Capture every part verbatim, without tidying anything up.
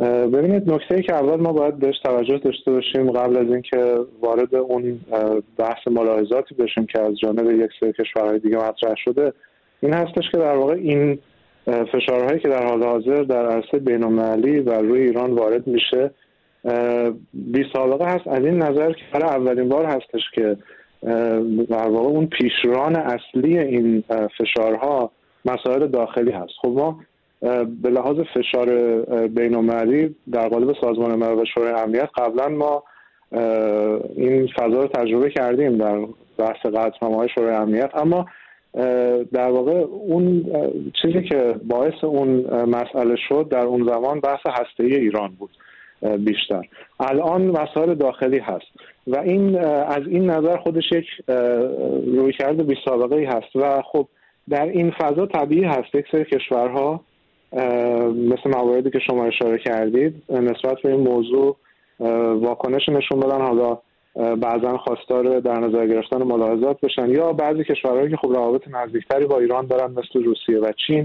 ببینید، نکته‌ای که اول ما باید بهش توجه داشته باشیم قبل از اینکه وارد اون بحث ملاحظاتی بشیم که از جانب یک سری کشورهای دیگه مطرح شده، این هستش که در واقع این فشارهایی که در حال حاضر در عرصه بین‌المللی و روی ایران وارد میشه بی سابقه هست، از این نظر که برای اولین بار هستش که در واقع اون پیشران اصلی این فشارها مسائل داخلی هست. خب ما به لحاظ فشار بین‌المللی در قالب سازمان ملل و شورای امنیت قبلا ما این فضا رو تجربه کردیم در بحث قطعنامه‌های شورای امنیت، اما در واقع اون چیزی که باعث اون مسئله شد در اون زمان بحث هسته‌ای ایران بود بیشتر. الان مسائل داخلی هست و این از این نظر خودش یک رویکرد بی سابقه‌ای هست و خب در این فضا طبیعی هست یک سری کشورها مثل مواردی که شما اشاره کردید نسبت به این موضوع واکنش نشون بدن، حالا بعضا خواستار در نظر گرفتن ملاحظات بشن، یا بعضی کشورهایی که خب روابط نزدیکتری با ایران دارن مثل روسیه و چین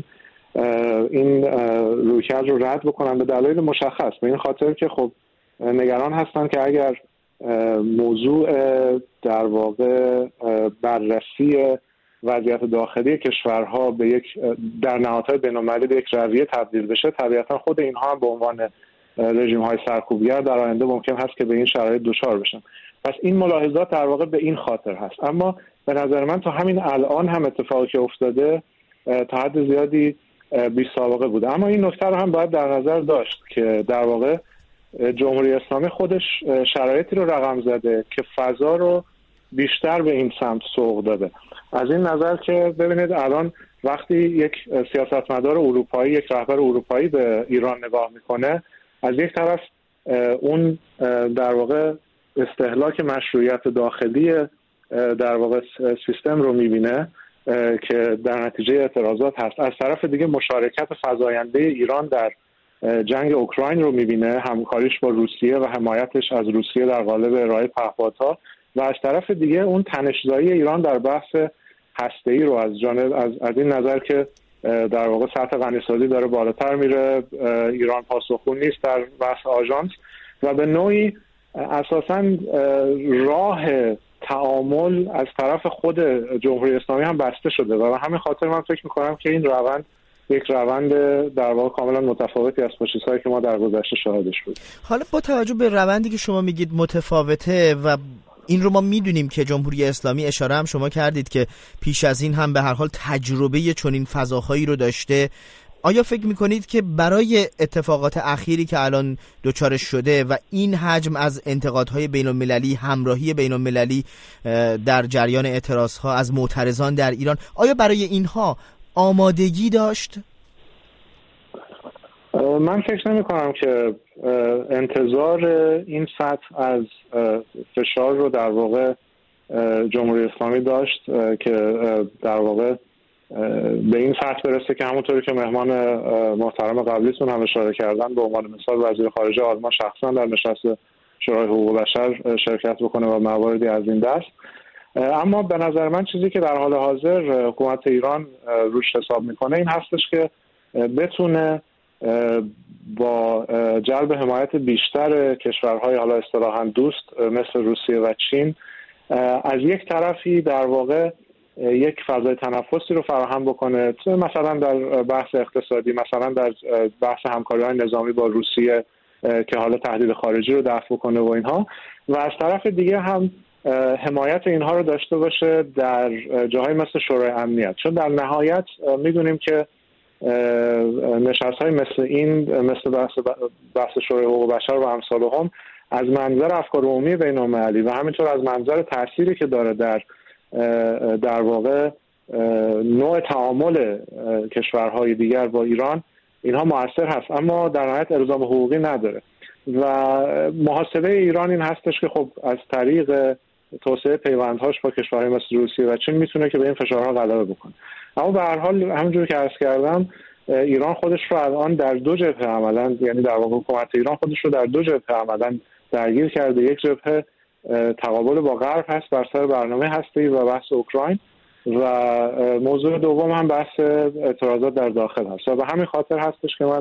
این رویکرد رو رد بکنن به دلایل مشخص، به این خاطر که خب نگران هستن که اگر موضوع در واقع بررسی وضعیت داخلی کشورها به یک در نهادهای بین‌المللی به یک رویه تبدیل بشه، طبیعتا خود اینها هم به عنوان رژیم‌های سرکوبگر در آینده ممکن هست که به این شرایط دچار بشن. پس این ملاحظات در واقع به این خاطر هست. اما به نظر من تا همین الان هم اتفاقی که افتاده تا حد زیادی بی سابقه بوده. اما این نکته رو هم باید در نظر داشت که در واقع جمهوری اسلامی خودش شرایطی رو رقم زده که فضا رو بیشتر به این سمت سوق داده. از این نظر که ببینید الان وقتی یک سیاستمدار اروپایی، یک رهبر اروپایی به ایران نگاه میکنه، از یک طرف اون در واقع استهلاک مشروعیت داخلی در واقع سیستم رو میبینه که در نتیجه اعتراضات هست، از طرف دیگه مشارکت فزاینده ایران در جنگ اوکراین رو میبینه، همکاریش با روسیه و حمایتش از روسیه در قالب ارائه پهپادها، و از طرف دیگه اون تنش‌زایی ایران در بحث هسته‌ای رو از جانب از, از این نظر که در واقع سطح غنی‌سازی داره بالاتر میره، ایران پاسخگو نیست در بحث آژانس و به نوعی اساساً راه تعامل از طرف خود جمهوری اسلامی هم بسته شده و به همین خاطر من فکر می‌کنم که این روند یک روند در واقع کاملا متفاوتی از با چیزهایی که ما در گذشته شاهدش بودیم. حالا با توجه به روندی که شما میگید متفاوته و این رو ما میدونیم که جمهوری اسلامی، اشاره هم شما کردید که پیش از این هم به هر حال تجربه چنین فضاهایی رو داشته، آیا فکر میکنید که برای اتفاقات اخیری که الان دوچارش شده و این حجم از انتقادهای بین المللی، همراهی بین المللی در جریان اعتراضها از معترضان در ایران، آیا برای اینها آمادگی داشت؟ من فکر نمی کنم که انتظار این سطح از فشار رو در واقع جمهوری اسلامی داشت که در واقع به این سطح برسه که همونطوری که مهمان محترم قبلیتون هم اشاره کردن، به عنوان مثال وزیر خارجه آلمان شخصا در نشست شورای حقوق بشر شرکت بکنه و مواردی از این دست. اما به نظر من چیزی که در حال حاضر حکومت ایران روش حساب میکنه این هستش که بتونه با جلب حمایت بیشتر کشورهای حالا اصطلاحاً دوست مثل روسیه و چین از یک طرفی در واقع یک فضای تنفسی رو فراهم بکنه، مثلا در بحث اقتصادی، مثلا در بحث همکاری‌های نظامی با روسیه که حالا تهدید خارجی رو دفع بکنه و اینها، و از طرف دیگه هم حمایت اینها رو داشته باشه در جاهای مثل شورای امنیت، چون در نهایت میدونیم که نشست‌های مثل این، مثل بحث بحث شورای حقوق بشر و امثالهم، از منظر افکار عمومی بین‌المللی و همینطور از منظر تأثیری که داره در در واقع نوع تعامل کشورهای دیگر با ایران، اینها مؤثر هست، اما در نهایت الزام حقوقی نداره و محاسبه ایران این هستش که خب از طریق توسعه پیوندهاش با کشورهای مثل روسیه و چین میتونه که به این فشارها غلبه بکنه. اما به هر حال همونجوری که عرض کردم ایران خودش رو الان در دو جبهه عملاً، یعنی در واقع حکومت ایران خودش رو در دو جبهه عملاً درگیر کرده. یک جبهه تقابل با غرب هست بر سر برنامه هسته‌ای و بحث اوکراین، و موضوع دوم هم بحث اعتراضات در داخل هست و به همین خاطر هستش که من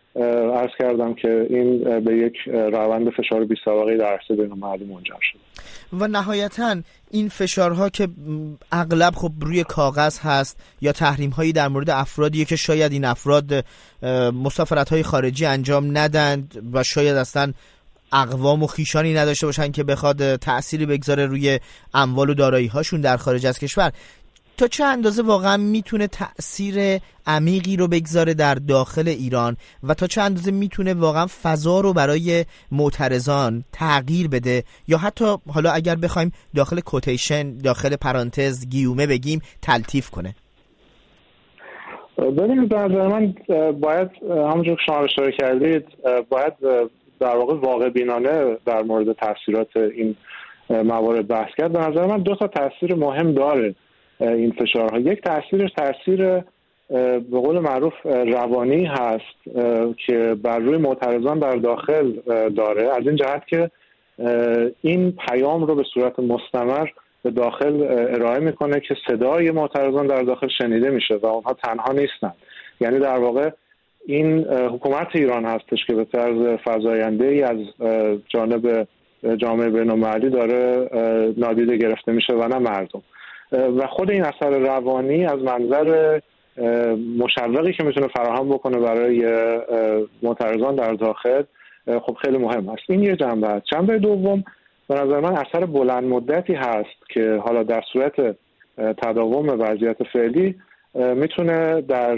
عرض کردم که این به یک روند فشار بی سابقه در عرصه بین‌المللی منجر شد. و نهایتاً این فشارها که اغلب خب روی کاغذ هست یا تحریم‌هایی در مورد افرادیه که شاید این افراد مسافرت‌های خارجی انجام ندند و شاید اصلاً اقوام و خیشانی نداشته باشن که بخواد تأثیری بگذاره روی اموال و دارایی‌هاشون در خارج از کشور، تا چه اندازه واقعا میتونه تأثیر عمیقی رو بگذاره در داخل ایران و تا چه اندازه میتونه واقعا فضا رو برای معترضان تغییر بده یا حتی حالا اگر بخوایم داخل کوتیشن، داخل پرانتز گیومه بگیم، تلطیف کنه؟ ببینید به نظر من باید همونجور که شما اشاره کردید باید در واقع واقع بینانه در مورد تاثیرات این موارد بحث کرد. به نظر من دو تا تاثیر مهم داره این فشارها. یک تاثیرش تاثیر به قول معروف روانی هست که بر روی معترضان در داخل داره، از این جهت که این پیام رو به صورت مستمر به داخل ارائه میکنه که صدای معترضان در داخل شنیده میشه و اونها تنها نیستن. یعنی در واقع این حکومت ایران هستش که به طرز فزاینده‌ای از جانب جامعه بین‌المللی داره نادیده گرفته میشه و نه مردم. و خود این اثر روانی از منظر مشوقی که میتونه فراهم بکنه برای معترضان در داخل خب خیلی مهم است. این یه جنبه است. جنبه دوم به نظر من اثر بلند مدتی هست که حالا در صورت تداوم وضعیت فعلی میتونه در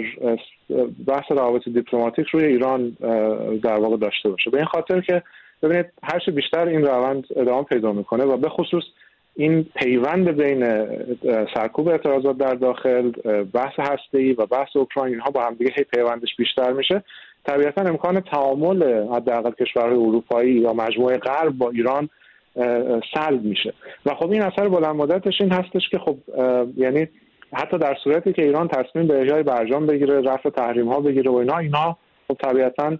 بحث روابط دیپلماتیک روی ایران در واقع داشته باشه. به این خاطر که ببینید هر چه بیشتر این روند ادامه پیدا میکنه و به خصوص این پیوند بین سرکوب اعتراضات در داخل، بحث هسته‌ای و بحث اوکراین ها با هم دیگه هی پیوندش بیشتر میشه، طبیعتا امکان تعامل حداقل کشورهای اروپایی یا مجموعه غرب با ایران سلب میشه و خب این اثر بلند مدتش این هستش که خب یعنی حتی در صورتی که ایران تصمیم به اجرای برجام بگیره، رفع تحریم ها بگیره و اینا اینا خب طبیعتا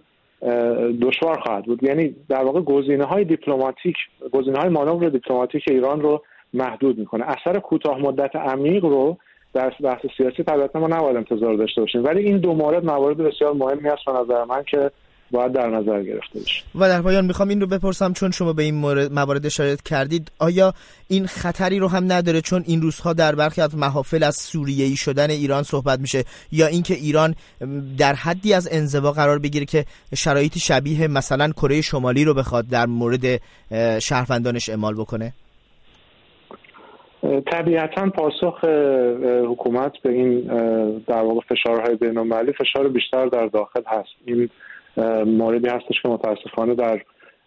دشوار خواهد بود. یعنی در واقع گزینه‌های دیپلماتیک، گزینه‌های مانور دیپلماتیک ایران رو محدود میکنه. اثر کوتاه مدت عمیق رو در بحث سیاسی طبیعتا ما نباید انتظار داشته باشیم، ولی این دو مورد موارد بسیار مهمی است به نظر من که باید در نظر گرفته بشه. و در پایان میخوام این رو بپرسم، چون شما به این مورد موارد اشاره کردید، آیا این خطری رو هم نداره چون این روزها در برخی از محافل از سوریه‌ای شدن ایران صحبت میشه یا اینکه ایران در حدی از انزوا قرار بگیره که شرایطی شبیه مثلا کره شمالی رو بخواد در مورد شهروندانش اعمال بکنه؟ طبیعتا پاسخ حکومت به این در واقع فشارهای بین‌المللی فشار بیشتر در داخل هست. این موردی هستش که متاسفانه در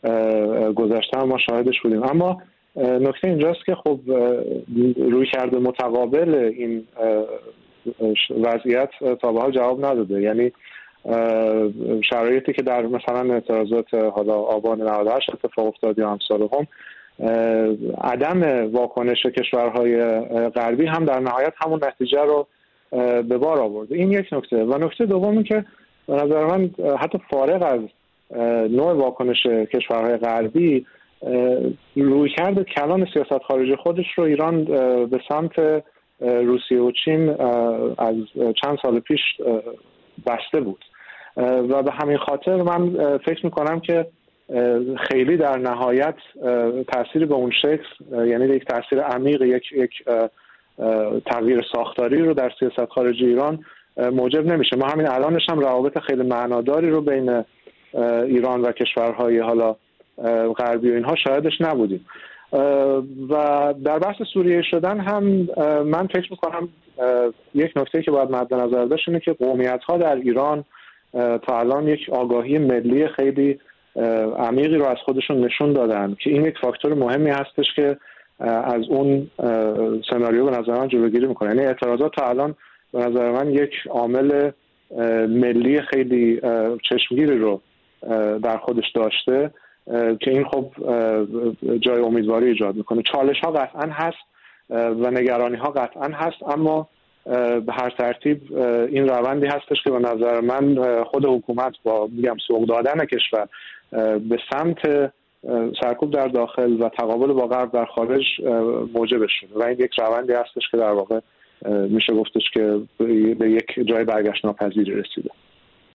گذشته ما شاهدش بودیم. اما نکته اینجاست که خب رویکرد متقابل این وضعیت تا به حال جواب نداده. یعنی شرایطی که در مثلا اعتراضات حالا آبان نود و هشت اتفاق افتاد یا امثال هم، عدم واکنش کشورهای غربی هم در نهایت همون نتیجه رو به بار آورده. این یک نکته. و نکته دومی که به نظر من حتی فارغ از نوع واکنش کشورهای غربی، رویکرد کلان سیاست خارجی خودش رو ایران به سمت روسیه و چین از چند سال پیش بسته بود و به همین خاطر من فکر میکنم که خیلی در نهایت تأثیری به اون شکل، یعنی یک تأثیر عمیق، یک یک تغییر ساختاری رو در سیاست خارجی ایران موجب نمیشه. ما همین الانش هم روابط خیلی معناداری رو بین ایران و کشورهای حالا غربی و اینها شاهدش نبودیم. و در بحث سوریه شدن هم من فکر میکنم یک نکته که باید مد نظر داشت اینه که قومیت‌ها در ایران تا الان یک آگاهی ملی خیلی عمیقی رو از خودشون نشون دادن که این یک فاکتور مهمی هستش که از اون سناریو به نظر من جلوگیری میکنه. یعنی اعتراضات تا الان به نظر من یک عامل ملی خیلی چشمگیری رو در خودش داشته که این خب جای امیدواری ایجاد میکنه. چالش ها قطعا هست و نگرانی ها قطعا هست، اما به هر ترتیب این روندی هستش که به نظر من خود حکومت با میگم سوق دادن کشور به سمت سرکوب در داخل و تقابل با غرب در خارج موجبش شده و این یک روندی هستش که در واقع میشه گفتش که به یک جای برگشت ناپذیری رسیده.